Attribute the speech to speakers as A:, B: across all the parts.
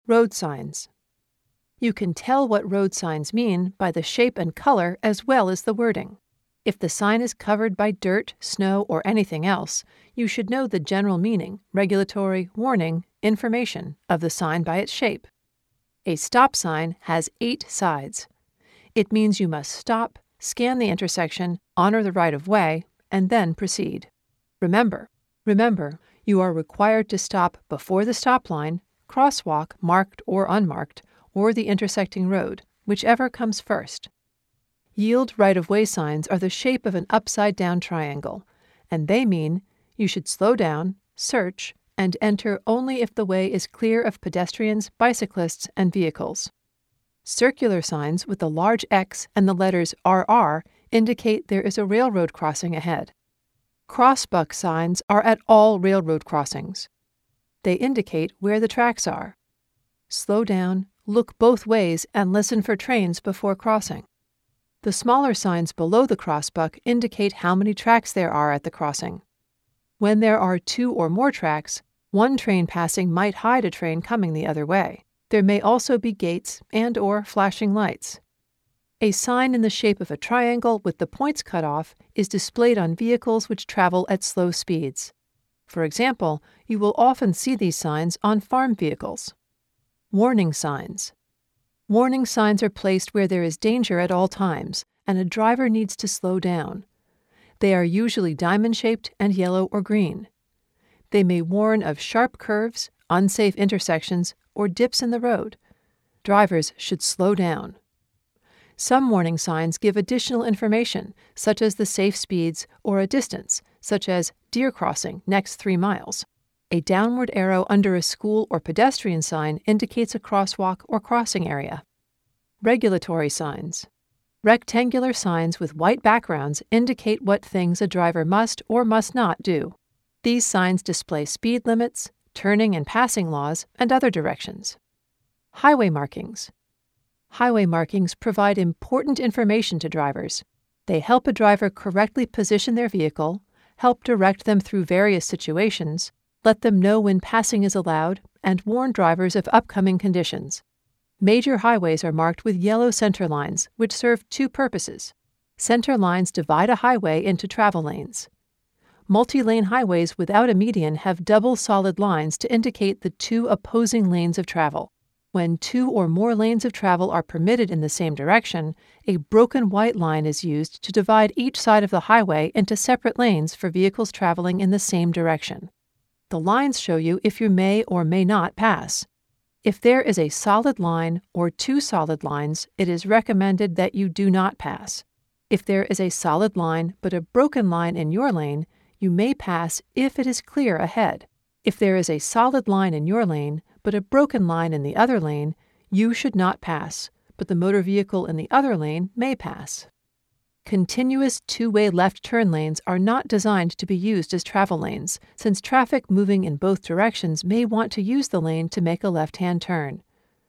A: Road signs. You can tell what road signs mean by the shape and color as well as the wording. If the sign is covered by dirt, snow, or anything else, you should know the general meaning, regulatory, warning, information of the sign by its shape. A stop sign has 8 sides. It means you must stop, scan the intersection, honor the right-of-way, and then proceed. Remember, you are required to stop before the stop line, crosswalk marked or unmarked, or the intersecting road, whichever comes first. Yield right-of-way signs are the shape of an upside-down triangle, and they mean you should slow down, search, and enter only if the way is clear of pedestrians, bicyclists, and vehicles. Circular signs with the large X and the letters RR indicate there is a railroad crossing ahead. Crossbuck signs are at all railroad crossings. They indicate where the tracks are. Slow down, look both ways, and listen for trains before crossing. The smaller signs below the crossbuck indicate how many tracks there are at the crossing. When there are 2 or more tracks, one train passing might hide a train coming the other way. There may also be gates and/or flashing lights. A sign in the shape of a triangle with the points cut off is displayed on vehicles which travel at slow speeds. For example, you will often see these signs on farm vehicles. Warning signs. Warning signs are placed where there is danger at all times, and a driver needs to slow down. They are usually diamond-shaped and yellow or green. They may warn of sharp curves, unsafe intersections, or dips in the road. Drivers should slow down. Some warning signs give additional information, such as the safe speeds or a distance, such as deer crossing next 3 miles. A downward arrow under a school or pedestrian sign indicates a crosswalk or crossing area. Regulatory signs. Rectangular signs with white backgrounds indicate what things a driver must or must not do. These signs display speed limits, turning and passing laws, and other directions. Highway markings. Highway markings provide important information to drivers. They help a driver correctly position their vehicle, help direct them through various situations, let them know when passing is allowed, and warn drivers of upcoming conditions. Major highways are marked with yellow center lines, which serve 2 purposes. Center lines divide a highway into travel lanes. Multi-lane highways without a median have double solid lines to indicate the 2 opposing lanes of travel. When 2 or more lanes of travel are permitted in the same direction, a broken white line is used to divide each side of the highway into separate lanes for vehicles traveling in the same direction. The lines show you if you may or may not pass. If there is a solid line or 2 solid lines, it is recommended that you do not pass. If there is a solid line but a broken line in your lane, you may pass if it is clear ahead. If there is a solid line in your lane but a broken line in the other lane, you should not pass, but the motor vehicle in the other lane may pass. Continuous 2-way left turn lanes are not designed to be used as travel lanes, since traffic moving in both directions may want to use the lane to make a left-hand turn.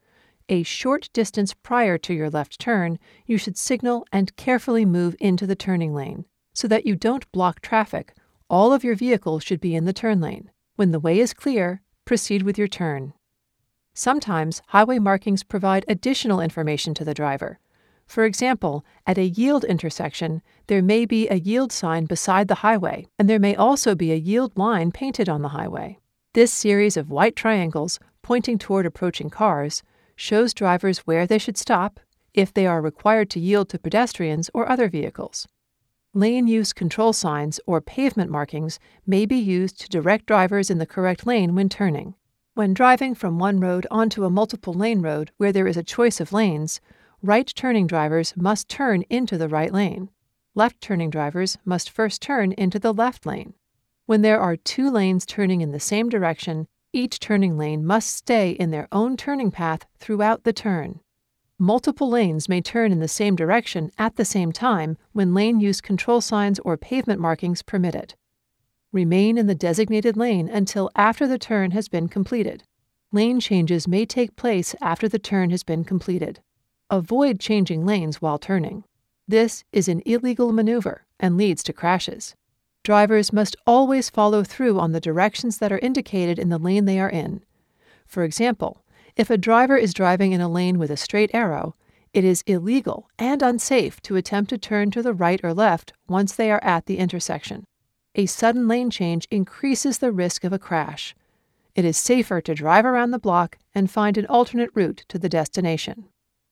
A: A short distance prior to your left turn, you should signal and carefully move into the turning lane. So that you don't block traffic, all of your vehicles should be in the turn lane. When the way is clear, proceed with your turn. Sometimes highway markings provide additional information to the driver. For example, at a yield intersection, there may be a yield sign beside the highway, and there may also be a yield line painted on the highway. This series of white triangles, pointing toward approaching cars, shows drivers where they should stop, if they are required to yield to pedestrians or other vehicles. Lane use control signs or pavement markings may be used to direct drivers in the correct lane when turning. When driving from one road onto a multiple lane road where there is a choice of lanes, right-turning drivers must turn into the right lane. Left-turning drivers must first turn into the left lane. When there are 2 lanes turning in the same direction, each turning lane must stay in their own turning path throughout the turn. Multiple lanes may turn in the same direction at the same time when lane use control signs or pavement markings permit it. Remain in the designated lane until after the turn has been completed. Lane changes may take place after the turn has been completed. Avoid changing lanes while turning. This is an illegal maneuver and leads to crashes. Drivers must always follow through on the directions that are indicated in the lane they are in. For example, If a driver is driving in a lane with a straight arrow, it is illegal and unsafe to attempt to turn to the right or left once they are at the intersection. A sudden lane change increases the risk of a crash. It is safer to drive around the block and find an alternate route to the destination.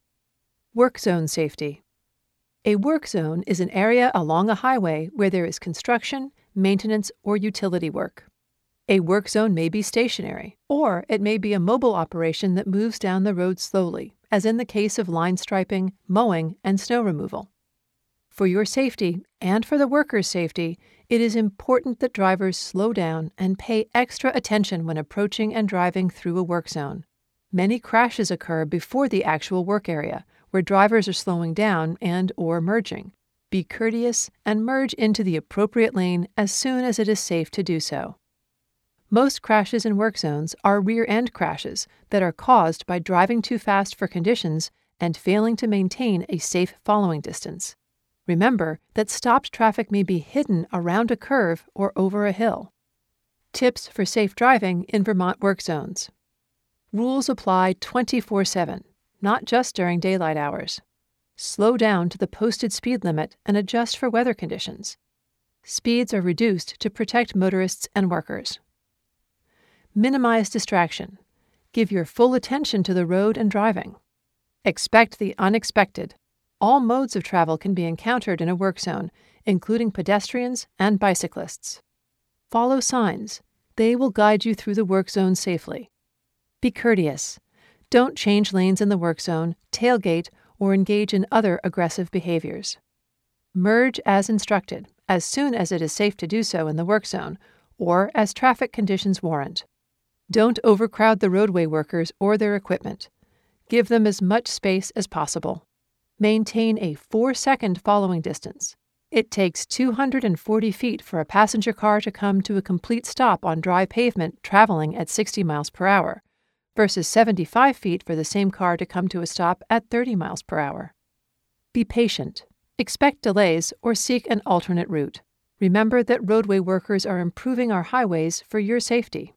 A: Work zone safety. A work zone is an area along a highway where there is construction, maintenance, or utility work. A work zone may be stationary, or it may be a mobile operation that moves down the road slowly, as in the case of line striping, mowing, and snow removal. For your safety and for the workers' safety, it is important that drivers slow down and pay extra attention when approaching and driving through a work zone. Many crashes occur before the actual work area, where drivers are slowing down and/or merging. Be courteous and merge into the appropriate lane as soon as it is safe to do so. Most crashes in work zones are rear-end crashes that are caused by driving too fast for conditions and failing to maintain a safe following distance. Remember that stopped traffic may be hidden around a curve or over a hill. Tips for safe driving in Vermont work zones. Rules apply 24/7, not just during daylight hours. Slow down to the posted speed limit and adjust for weather conditions. Speeds are reduced to protect motorists and workers. Minimize distraction. Give your full attention to the road and driving. Expect the unexpected. All modes of travel can be encountered in a work zone, including pedestrians and bicyclists. Follow signs. They will guide you through the work zone safely. Be courteous. Don't change lanes in the work zone, tailgate, or engage in other aggressive behaviors. Merge as instructed, as soon as it is safe to do so in the work zone, or as traffic conditions warrant. Don't overcrowd the roadway workers or their equipment. Give them as much space as possible. Maintain a 4-second following distance. It takes 240 feet for a passenger car to come to a complete stop on dry pavement traveling at 60 miles per hour, versus 75 feet for the same car to come to a stop at 30 miles per hour. Be patient. Expect delays or seek an alternate route. Remember that roadway workers are improving our highways for your safety.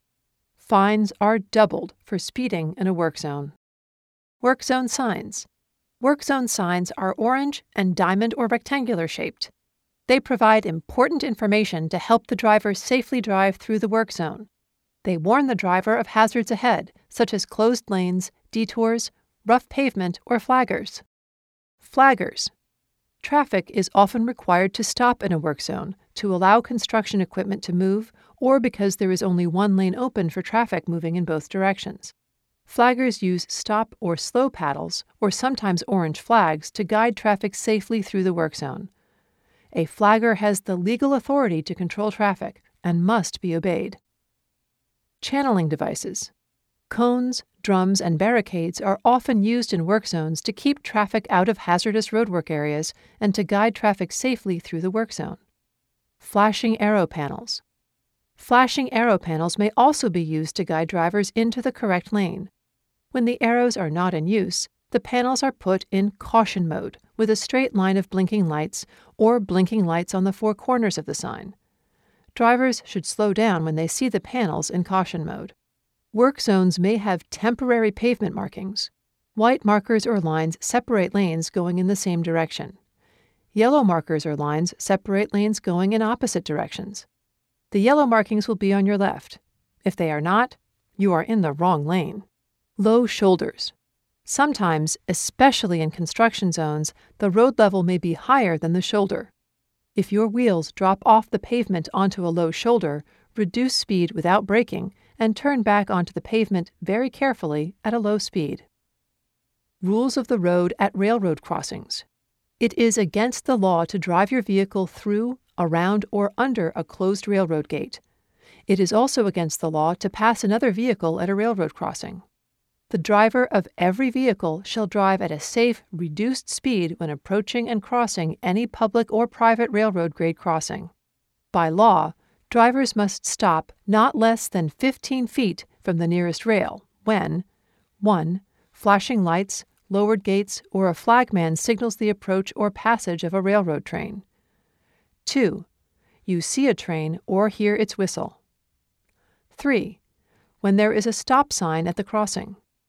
A: Fines are doubled for speeding in a work zone. Work zone signs. Work zone signs are orange and diamond or rectangular shaped. They provide important information to help the driver safely drive through the work zone. They warn the driver of hazards ahead, such as closed lanes, detours, rough pavement, or flaggers. Flaggers. Traffic is often required to stop in a work zone to allow construction equipment to move or because there is only one lane open for traffic moving in both directions. Flaggers use stop or slow paddles, or sometimes orange flags, to guide traffic safely through the work zone. A flagger has the legal authority to control traffic and must be obeyed. Channeling devices. Cones, drums, and barricades are often used in work zones to keep traffic out of hazardous roadwork areas and to guide traffic safely through the work zone. Flashing arrow panels. Flashing arrow panels may also be used to guide drivers into the correct lane. When the arrows are not in use, the panels are put in caution mode with a straight line of blinking lights or blinking lights on the 4 corners of the sign. Drivers should slow down when they see the panels in caution mode. Work zones may have temporary pavement markings. White markers or lines separate lanes going in the same direction. Yellow markers or lines separate lanes going in opposite directions. The yellow markings will be on your left. If they are not, you are in the wrong lane. Low shoulders. Sometimes, especially in construction zones, the road level may be higher than the shoulder. If your wheels drop off the pavement onto a low shoulder, reduce speed without braking and turn back onto the pavement very carefully at a low speed. Rules of the road at railroad crossings. It is against the law to drive your vehicle through, around, or under a closed railroad gate. It is also against the law to pass another vehicle at a railroad crossing. The driver of every vehicle shall drive at a safe, reduced speed when approaching and crossing any public or private railroad grade crossing. By law, drivers must stop not less than 15 feet from the nearest rail when 1. Flashing lights, lowered gates, or a flagman signals the approach or passage of a railroad train. 2. You see a train or hear its whistle. 3. When there is a stop sign at the crossing.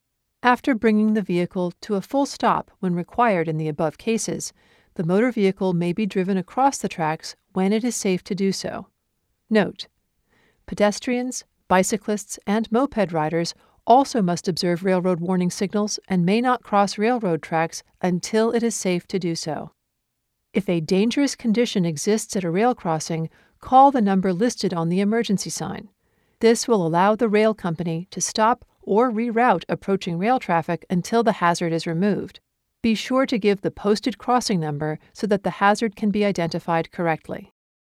A: After bringing the vehicle to a full stop when required in the above cases, the motor vehicle may be driven across the tracks when it is safe to do so. Note: pedestrians, bicyclists, and moped riders also must observe railroad warning signals and may not cross railroad tracks until it is safe to do so. If a dangerous condition exists at a rail crossing, call the number listed on the emergency sign. This will allow the rail company to stop or reroute approaching rail traffic until the hazard is removed. Be sure to give the posted crossing number so that the hazard can be identified correctly.